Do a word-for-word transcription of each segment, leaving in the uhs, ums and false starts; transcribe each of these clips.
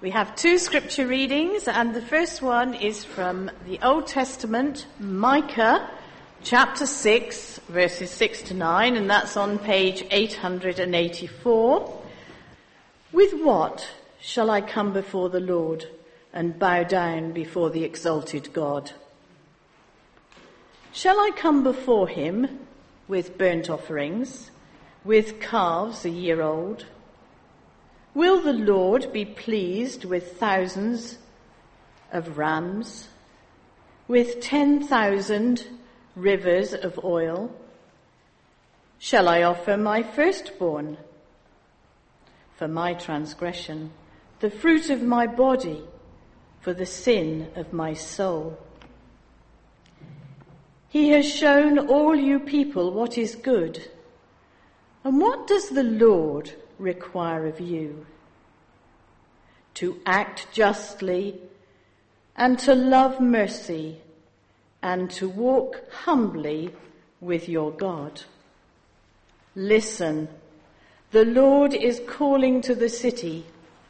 We have two scripture readings, and the first one is from the Old Testament, Micah, chapter six, verses six to nine, and that's on page eight hundred eighty-four. With what shall I come before the Lord and bow down before the exalted God? Shall I come before him with burnt offerings, with calves a year old? Will the Lord be pleased with thousands of rams, with ten thousand rivers of oil? Shall I offer my firstborn for my transgression, the fruit of my body for the sin of my soul? He has shown all you people what is good. And what does the Lord require of you? To act justly and to love mercy and to walk humbly with your God. Listen, the Lord is calling to the city,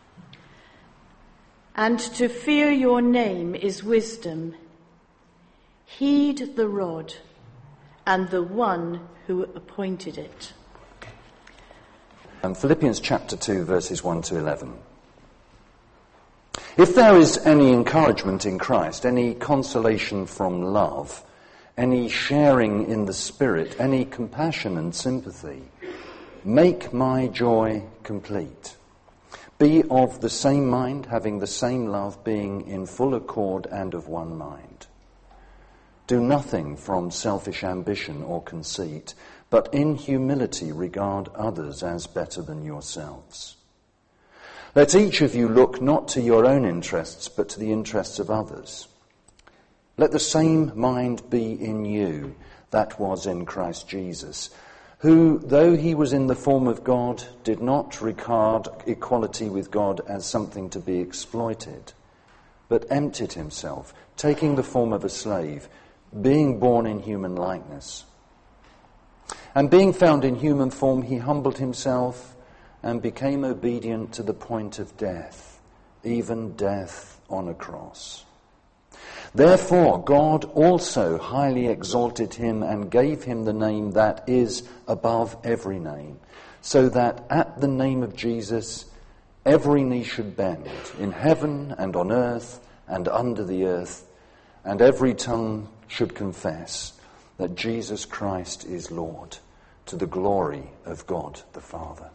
and to fear your name is wisdom. Heed the rod and the one who appointed it. And Philippians chapter two, verses one to eleven. If there is any encouragement in Christ, any consolation from love, any sharing in the Spirit, any compassion and sympathy, make my joy complete. Be of the same mind, having the same love, being in full accord and of one mind. Do nothing from selfish ambition or conceit, but in humility regard others as better than yourselves. Let each of you look not to your own interests, but to the interests of others. Let the same mind be in you that was in Christ Jesus, who, though he was in the form of God, did not regard equality with God as something to be exploited, but emptied himself, taking the form of a slave, being born in human likeness. And being found in human form, he humbled himself and became obedient to the point of death, even death on a cross. Therefore, God also highly exalted him and gave him the name that is above every name, so that at the name of Jesus every knee should bend, in heaven and on earth and under the earth, and every tongue should confess that Jesus Christ is Lord, to the glory of God the Father.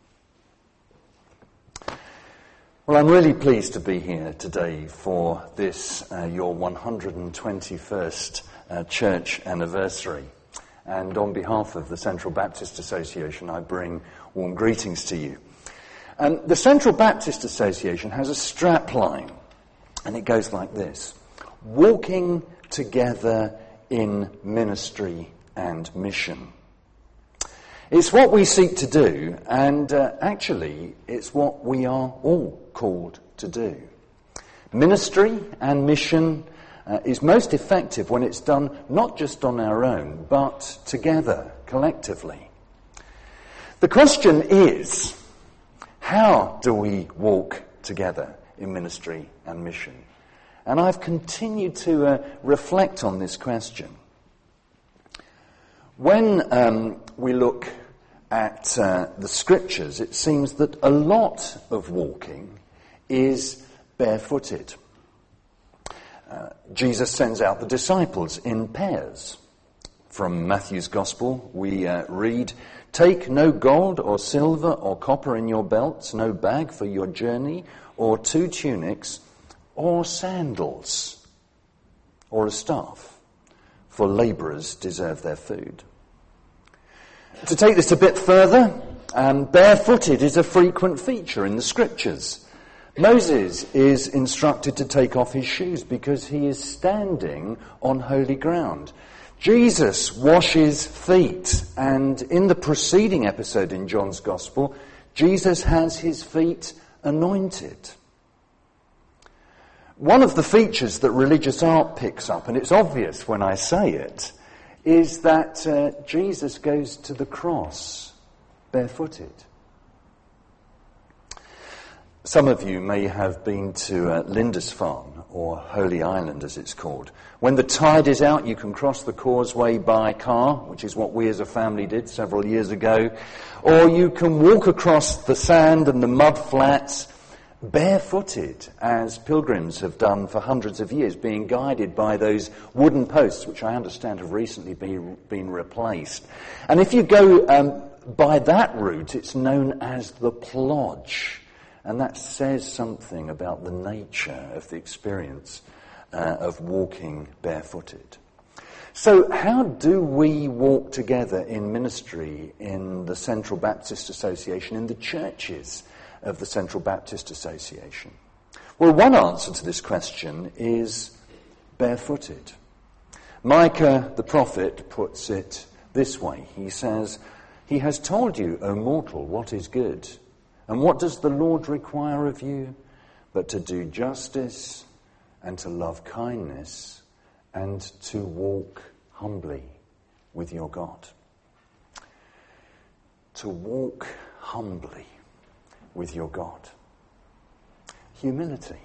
Well, I'm really pleased to be here today for this, uh, your one hundred twenty-first uh, church anniversary. And on behalf of the Central Baptist Association, I bring warm greetings to you. And the Central Baptist Association has a strap line, and it goes like this: walking together in ministry and mission. It's what we seek to do, and uh, actually it's what we are all called to do. Ministry and mission uh, is most effective when it's done not just on our own, but together, collectively. The question is, how do we walk together in ministry and mission? And I've continued to uh, reflect on this question. When um, we look at uh, the scriptures, it seems that a lot of walking is barefooted. Uh, Jesus sends out the disciples in pairs. From Matthew's Gospel, we uh, read, "Take no gold or silver or copper in your belts, no bag for your journey, or two tunics, or sandals, or a staff, for labourers deserve their food." To take this a bit further, um, barefooted is a frequent feature in the scriptures. Moses is instructed to take off his shoes because he is standing on holy ground. Jesus washes feet, and in the preceding episode in John's Gospel, Jesus has his feet anointed. One of the features that religious art picks up, and it's obvious when I say it, is that uh, Jesus goes to the cross barefooted. Some of you may have been to uh, Lindisfarne, or Holy Island as it's called. When the tide is out, you can cross the causeway by car, which is what we as a family did several years ago, or you can walk across the sand and the mud flats barefooted, as pilgrims have done for hundreds of years, being guided by those wooden posts, which I understand have recently been, been replaced. And if you go um, by that route, it's known as the Plodge. And that says something about the nature of the experience uh, of walking barefooted. So how do we walk together in ministry in the Central Baptist Association, in the churches of the Central Baptist Association? Well, one answer to this question is barefooted. Micah the prophet puts it this way. He says, "He has told you, O mortal, what is good. And what does the Lord require of you? But to do justice and to love kindness and to walk humbly with your God." To walk humbly with your God. Humility.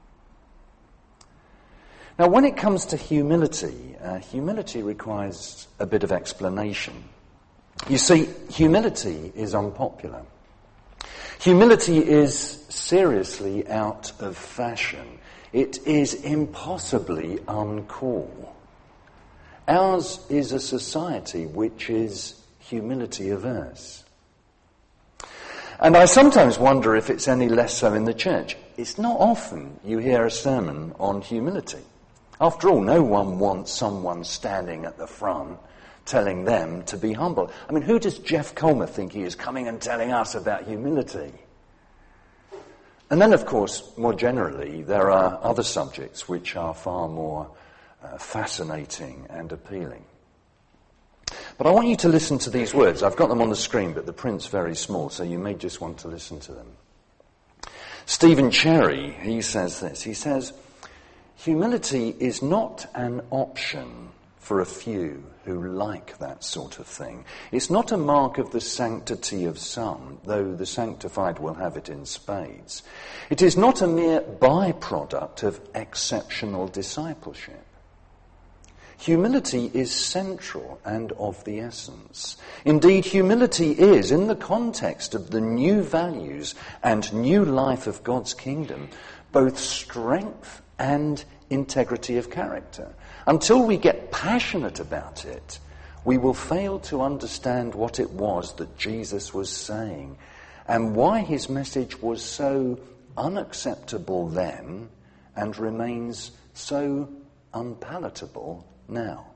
Now, when it comes to humility, uh, humility requires a bit of explanation. You see, humility is unpopular. Humility is seriously out of fashion. It is impossibly uncool. Ours is a society which is humility averse. And I sometimes wonder if it's any less so in the church. It's not often you hear a sermon on humility. After all, no one wants someone standing at the front telling them to be humble. I mean, who does Jeff Comer think he is, coming and telling us about humility? And then, of course, more generally, there are other subjects which are far more uh, fascinating and appealing. But I want you to listen to these words. I've got them on the screen, but the print's very small, so you may just want to listen to them. Stephen Cherry, he says this. He says, "Humility is not an option for a few who like that sort of thing. It's not a mark of the sanctity of some, though the sanctified will have it in spades. It is not a mere byproduct of exceptional discipleship. Humility is central and of the essence. Indeed, humility is, in the context of the new values and new life of God's kingdom, both strength and integrity of character. Until we get passionate about it, we will fail to understand what it was that Jesus was saying and why his message was so unacceptable then and remains so unpalatable now."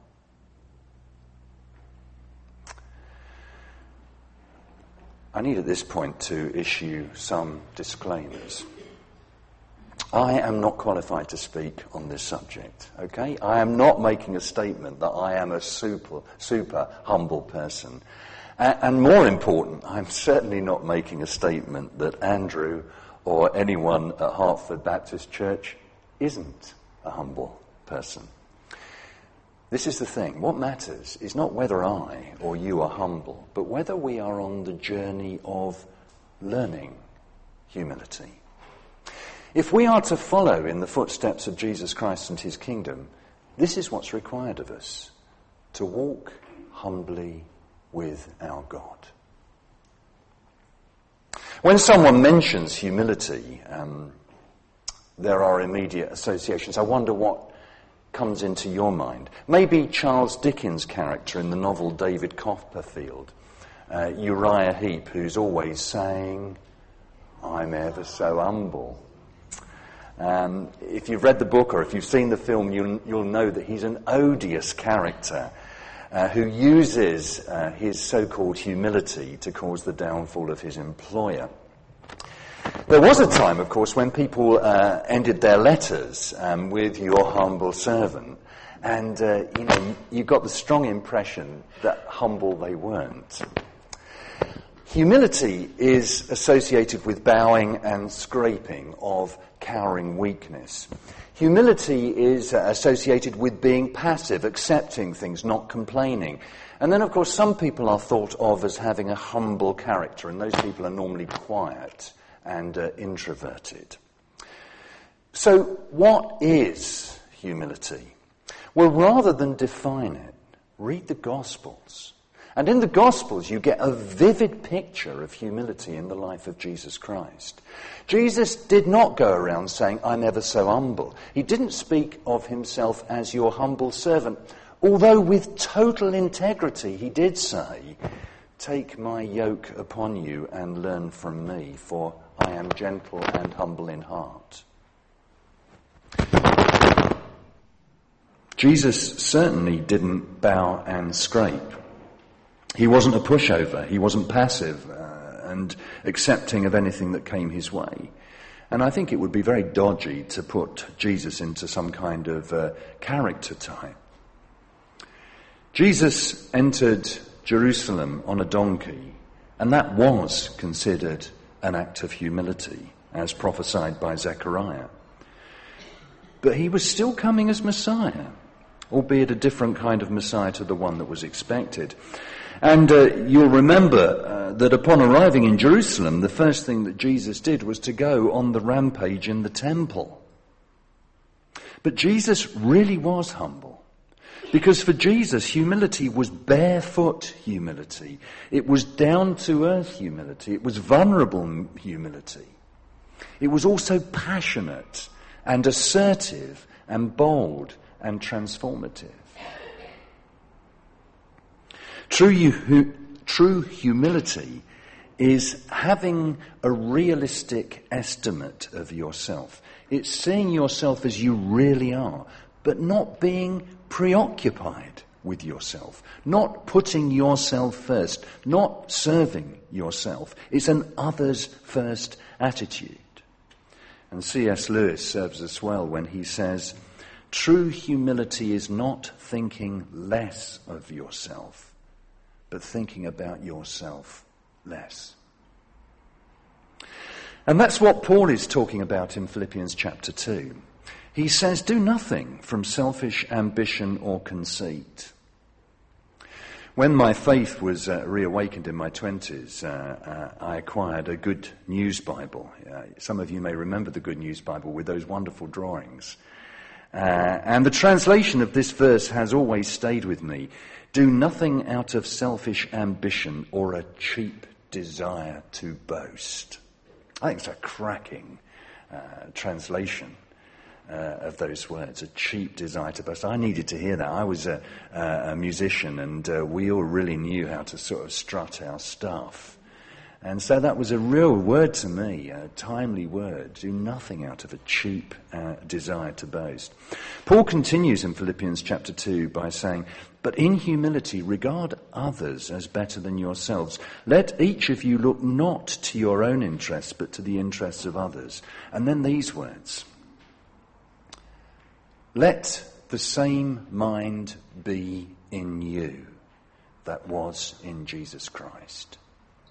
I need at this point to issue some disclaimers. I am not qualified to speak on this subject, okay? I am not making a statement that I am a super, super humble person. And, and more important, I'm certainly not making a statement that Andrew or anyone at Hartford Baptist Church isn't a humble person. This is the thing. What matters is not whether I or you are humble, but whether we are on the journey of learning humility. If we are to follow in the footsteps of Jesus Christ and his kingdom, this is what's required of us, to walk humbly with our God. When someone mentions humility, um, there are immediate associations. I wonder what comes into your mind. Maybe Charles Dickens' character in the novel David Copperfield, uh, Uriah Heep, who's always saying, "I'm ever so humble." Um, if you've read the book or if you've seen the film, you'll, you'll know that he's an odious character uh, who uses uh, his so-called humility to cause the downfall of his employer. There was a time, of course, when people uh, ended their letters um, with "your humble servant," and uh, you know, you got the strong impression that humble they weren't. Humility is associated with bowing and scraping, of cowering weakness. Humility is uh, associated with being passive, accepting things, not complaining. And then, of course, some people are thought of as having a humble character, and those people are normally quiet and uh, introverted. So what is humility? Well, rather than define it, read the Gospels. And in the Gospels, you get a vivid picture of humility in the life of Jesus Christ. Jesus did not go around saying, I'm ever so humble. He didn't speak of himself as your humble servant, although with total integrity he did say, take my yoke upon you and learn from me, for I am gentle and humble in heart. Jesus certainly didn't bow and scrape. He wasn't a pushover. He wasn't passive uh, and accepting of anything that came his way. And I think it would be very dodgy to put Jesus into some kind of uh, character type. Jesus entered Jerusalem on a donkey, and that was considered an act of humility, as prophesied by Zechariah. But he was still coming as Messiah, albeit a different kind of Messiah to the one that was expected. And uh, you'll remember uh, that upon arriving in Jerusalem, the first thing that Jesus did was to go on the rampage in the temple. But Jesus really was humble. Because for Jesus, humility was barefoot humility. It was down-to-earth humility. It was vulnerable humility. It was also passionate and assertive and bold and transformative. True, hu- true humility is having a realistic estimate of yourself. It's seeing yourself as you really are, but not being preoccupied with yourself, not putting yourself first, not serving yourself. It's an others first attitude. And C S Lewis serves us well when he says, true humility is not thinking less of yourself, but thinking about yourself less. And that's what Paul is talking about in Philippians chapter two. He says, do nothing from selfish ambition or conceit. When my faith was uh, reawakened in my twenties, uh, uh, I acquired a Good News Bible. Uh, some of you may remember the Good News Bible with those wonderful drawings. Uh, and the translation of this verse has always stayed with me. Do nothing out of selfish ambition or a cheap desire to boast. I think it's a cracking uh, translation uh, of those words, a cheap desire to boast. I needed to hear that. I was a, a musician, and uh, we all really knew how to sort of strut our stuff. And so that was a real word to me, a timely word. Do nothing out of a cheap uh, desire to boast. Paul continues in Philippians chapter two by saying, but in humility regard others as better than yourselves. Let each of you look not to your own interests, but to the interests of others. And then these words. Let the same mind be in you that was in Jesus Christ.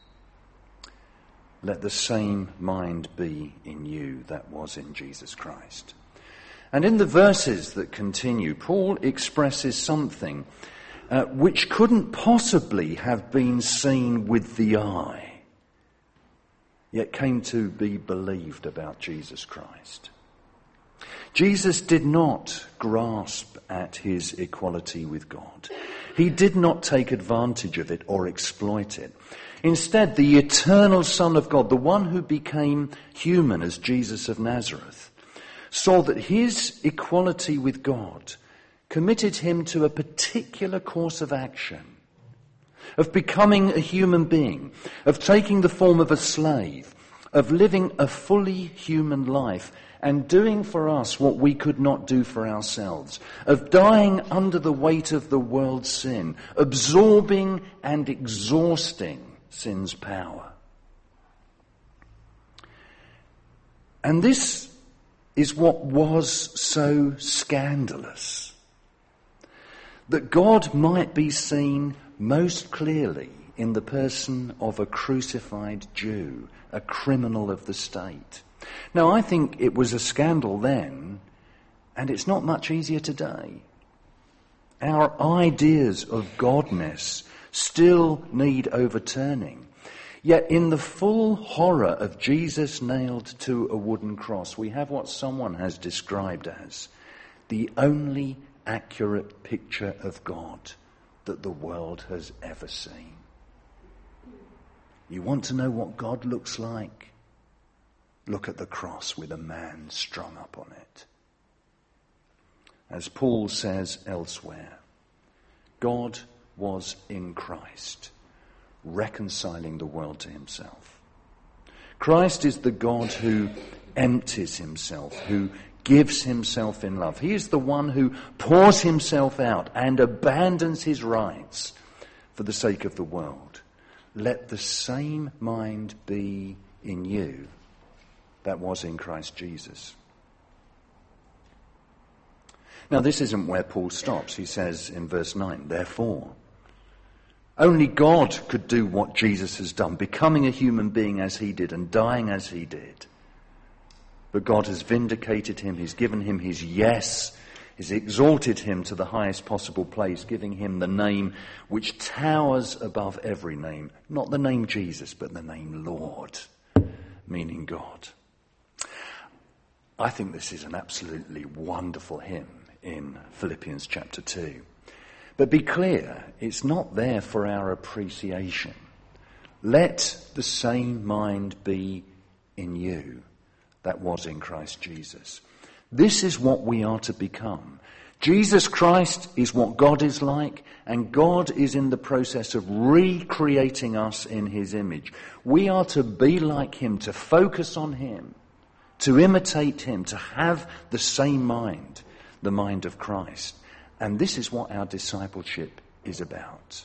Let the same mind be in you that was in Jesus Christ. And in the verses that continue, Paul expresses something uh, which couldn't possibly have been seen with the eye, yet came to be believed about Jesus Christ. Jesus did not grasp at his equality with God. He did not take advantage of it or exploit it. Instead, the eternal Son of God, the one who became human as Jesus of Nazareth, saw that his equality with God committed him to a particular course of action, of becoming a human being, of taking the form of a slave, of living a fully human life and doing for us what we could not do for ourselves, of dying under the weight of the world's sin, absorbing and exhausting sin's power. And this is what was so scandalous, that God might be seen most clearly in the person of a crucified Jew, a criminal of the state. Now, I think it was a scandal then, and it's not much easier today. Our ideas of godness still need overturning. Yet in the full horror of Jesus nailed to a wooden cross, we have what someone has described as the only accurate picture of God that the world has ever seen. You want to know what God looks like? Look at the cross with a man strung up on it. As Paul says elsewhere, God was in Christ, reconciling the world to himself. Christ is the God who empties himself, who gives himself in love. He is the one who pours himself out and abandons his rights for the sake of the world. Let the same mind be in you that was in Christ Jesus. Now, this isn't where Paul stops. He says in verse nine, therefore, only God could do what Jesus has done, becoming a human being as he did and dying as he did. But God has vindicated him, he's given him his yes, he's exalted him to the highest possible place, giving him the name which towers above every name. Not the name Jesus, but the name Lord, meaning God. I think this is an absolutely wonderful hymn in Philippians chapter two. But be clear, it's not there for our appreciation. Let the same mind be in you that was in Christ Jesus. This is what we are to become. Jesus Christ is what God is like, and God is in the process of recreating us in his image. We are to be like him, to focus on him, to imitate him, to have the same mind, the mind of Christ. And this is what our discipleship is about.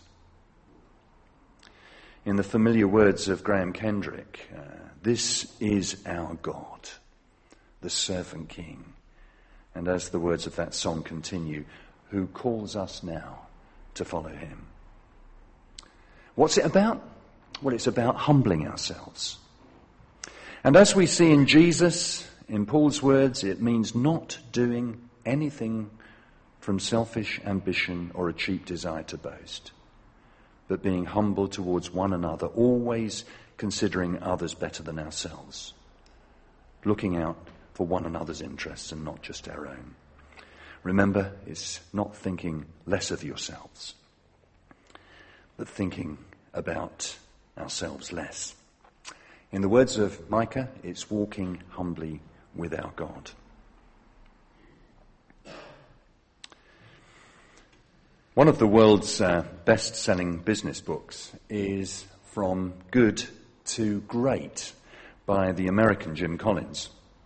In the familiar words of Graham Kendrick, uh, this is our God, the servant king. And as the words of that song continue, who calls us now to follow him. What's it about? Well, it's about humbling ourselves. And as we see in Jesus, in Paul's words, it means not doing anything from selfish ambition or a cheap desire to boast, but being humble towards one another, always considering others better than ourselves, looking out for one another's interests and not just our own. Remember, it's not thinking less of yourselves, but thinking about ourselves less. In the words of Micah, it's walking humbly with our God. One of the world's uh, best-selling business books is From Good to Great by the American Jim Collins.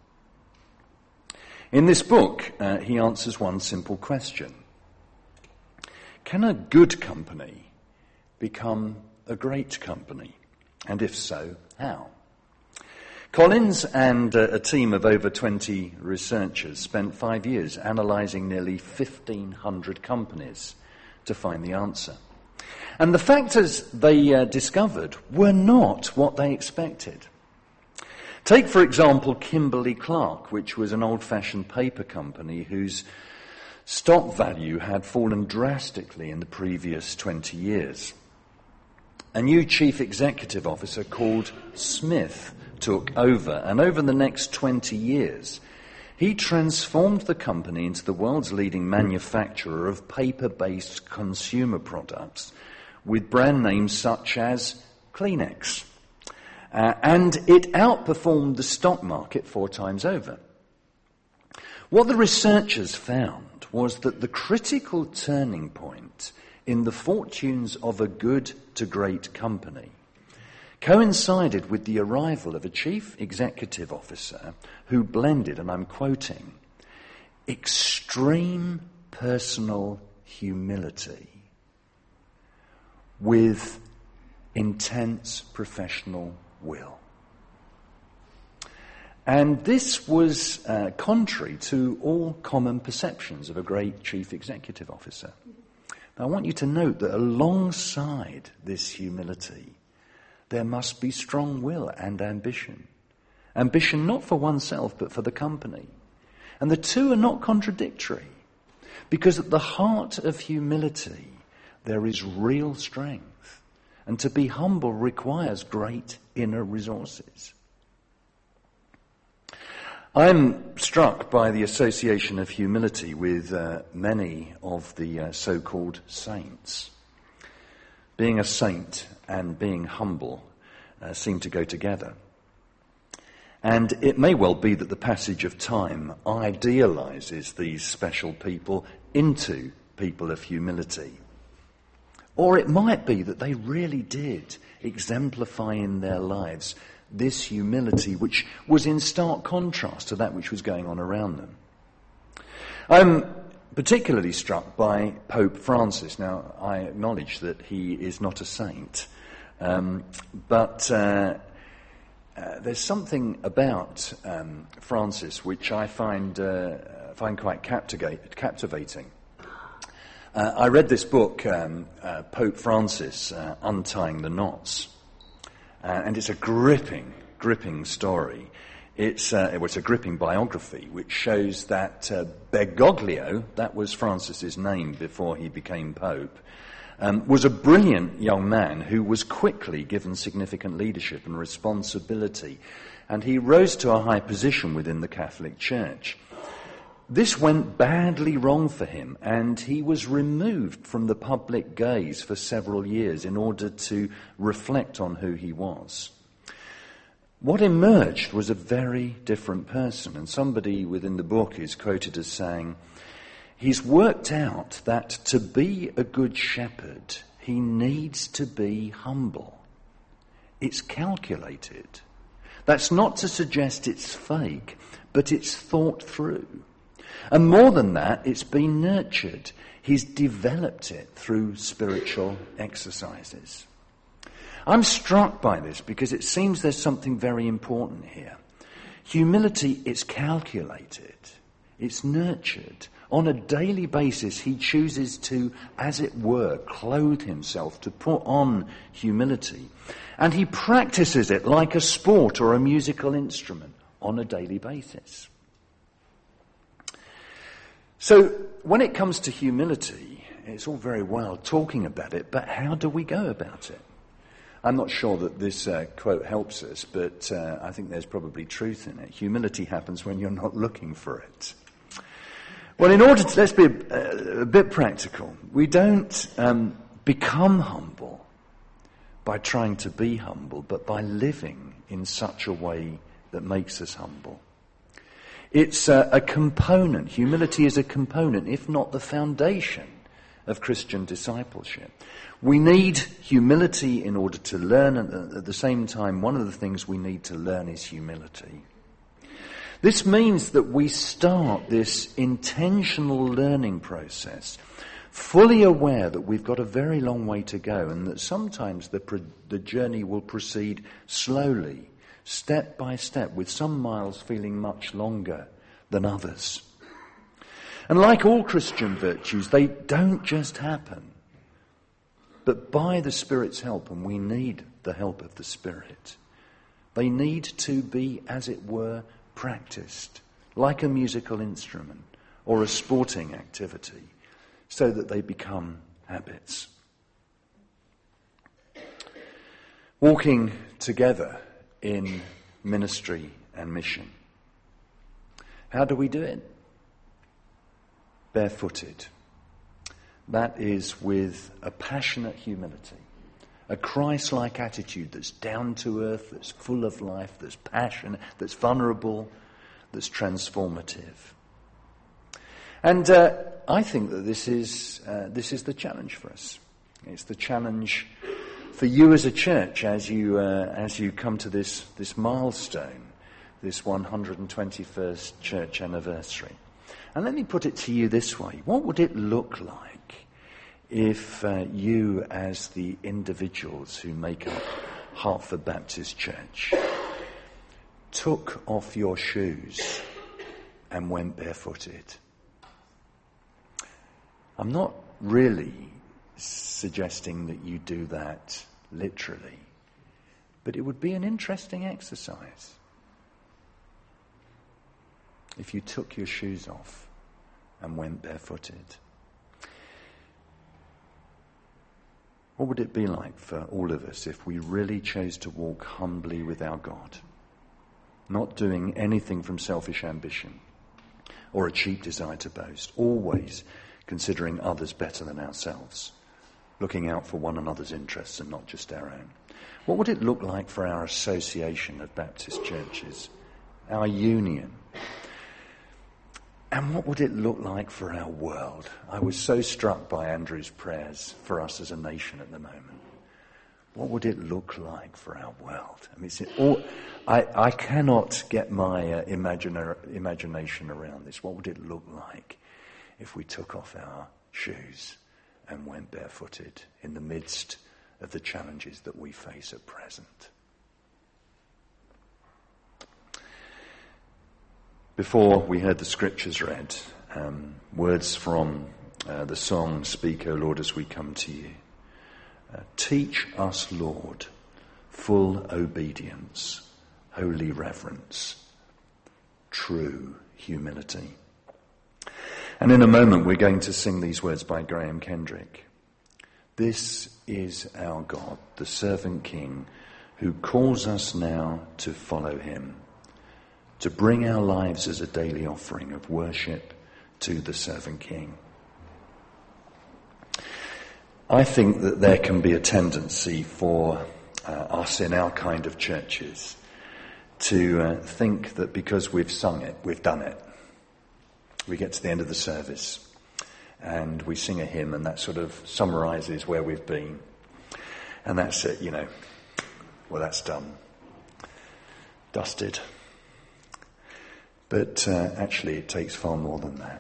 In this book, uh, he answers one simple question. Can a good company become a great company? And if so, how? Collins and uh, a team of over twenty researchers spent five years analysing nearly fifteen hundred companies to find the answer. And the factors they uh, discovered were not what they expected. Take, for example, Kimberly-Clark, which was an old-fashioned paper company whose stock value had fallen drastically in the previous twenty years. A new chief executive officer called Smith took over, and over the next twenty years, he transformed the company into the world's leading manufacturer of paper-based consumer products with brand names such as Kleenex. Uh, and it outperformed the stock market four times over. What the researchers found was that the critical turning point in the fortunes of a good to great company coincided with the arrival of a chief executive officer who blended, and I'm quoting, extreme personal humility with intense professional will. And this was uh, contrary to all common perceptions of a great chief executive officer. Now, I want you to note that alongside this humility, there must be strong will and ambition. Ambition not for oneself, but for the company. And the two are not contradictory, because at the heart of humility, there is real strength. And to be humble requires great inner resources. I'm struck by the association of humility with uh, many of the uh, so-called saints. Being a saint and being humble uh, seem to go together. And it may well be that the passage of time idealizes these special people into people of humility. Or it might be that they really did exemplify in their lives this humility which was in stark contrast to that which was going on around them. I'm particularly struck by Pope Francis. Now, I acknowledge that he is not a saint, um, but uh, uh, there's something about um, Francis which I find uh, find quite captivate, captivating. Uh, I read this book, um, uh, Pope Francis, uh, Untying the Knots. Uh, and it's a gripping, gripping story. It's, uh, it was a gripping biography which shows that uh, Bergoglio, that was Francis's name before he became Pope, um, was a brilliant young man who was quickly given significant leadership and responsibility. And he rose to a high position within the Catholic Church. This went badly wrong for him, and he was removed from the public gaze for several years in order to reflect on who he was. What emerged was a very different person, and somebody within the book is quoted as saying, he's worked out that to be a good shepherd, he needs to be humble. It's calculated. That's not to suggest it's fake, but it's thought through. And more than that, it's been nurtured. He's developed it through spiritual exercises. I'm struck by this because it seems there's something very important here. Humility is calculated. It's nurtured. On a daily basis, he chooses to, as it were, clothe himself, to put on humility. And he practices it like a sport or a musical instrument on a daily basis. So, when it comes to humility, it's all very well talking about it, but how do we go about it? I'm not sure that this uh, quote helps us, but uh, I think there's probably truth in it. Humility happens when you're not looking for it. Well, in order to, let's be a, a bit practical. We don't um, become humble by trying to be humble, but by living in such a way that makes us humble. It's a, a component. Humility is a component, if not the foundation, of Christian discipleship. We need humility in order to learn, and at the same time, one of the things we need to learn is humility. This means that we start this intentional learning process, fully aware that we've got a very long way to go, and that sometimes the, pro- the journey will proceed slowly, step by step, with some miles feeling much longer than others. And like all Christian virtues, they don't just happen, but by the Spirit's help, and we need the help of the Spirit, they need to be, as it were, practiced, like a musical instrument or a sporting activity, so that they become habits. Walking together in ministry and mission. How do we do it? Barefooted. That is with a passionate humility, a Christ-like attitude that's down to earth, that's full of life, that's passionate, that's vulnerable, that's transformative. And uh, I think that this is uh, this is the challenge for us. It's the challenge for you as a church as you uh, as you come to this this milestone, this one hundred twenty-first church anniversary. And let me put it to you this way: what would it look like if uh, you, as the individuals who make up Hertford Baptist Church, took off your shoes and went barefooted? I'm not really suggesting that you do that literally, but it would be an interesting exercise if you took your shoes off and went barefooted. What would it be like for all of us if we really chose to walk humbly with our God, not doing anything from selfish ambition or a cheap desire to boast, always considering others better than ourselves, looking out for one another's interests and not just our own? What would it look like for our association of Baptist churches, our union? And what would it look like for our world? I was so struck by Andrew's prayers for us as a nation at the moment. What would it look like for our world? I mean, it's all, I, I cannot get my uh, imagina- imagination around this. What would it look like if we took off our shoes and went barefooted in the midst of the challenges that we face at present? Before we heard the scriptures read, um, words from uh, the song, "Speak, O Lord, as we come to you." Uh, Teach us, Lord, full obedience, holy reverence, true humility. And in a moment we're going to sing these words by Graham Kendrick. This is our God, the servant king, who calls us now to follow him, to bring our lives as a daily offering of worship to the servant king. I think that there can be a tendency for uh, us in our kind of churches to uh, think that because we've sung it, we've done it. We get to the end of the service and we sing a hymn and that sort of summarises where we've been. And that's it, you know. Well, that's done. Dusted. But uh, actually it takes far more than that.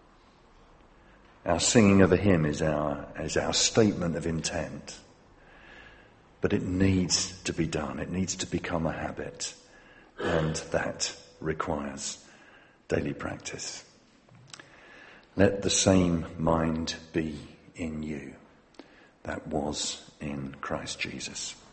Our singing of a hymn is our, is our statement of intent. But it needs to be done. It needs to become a habit. And that requires daily practice. Let the same mind be in you that was in Christ Jesus.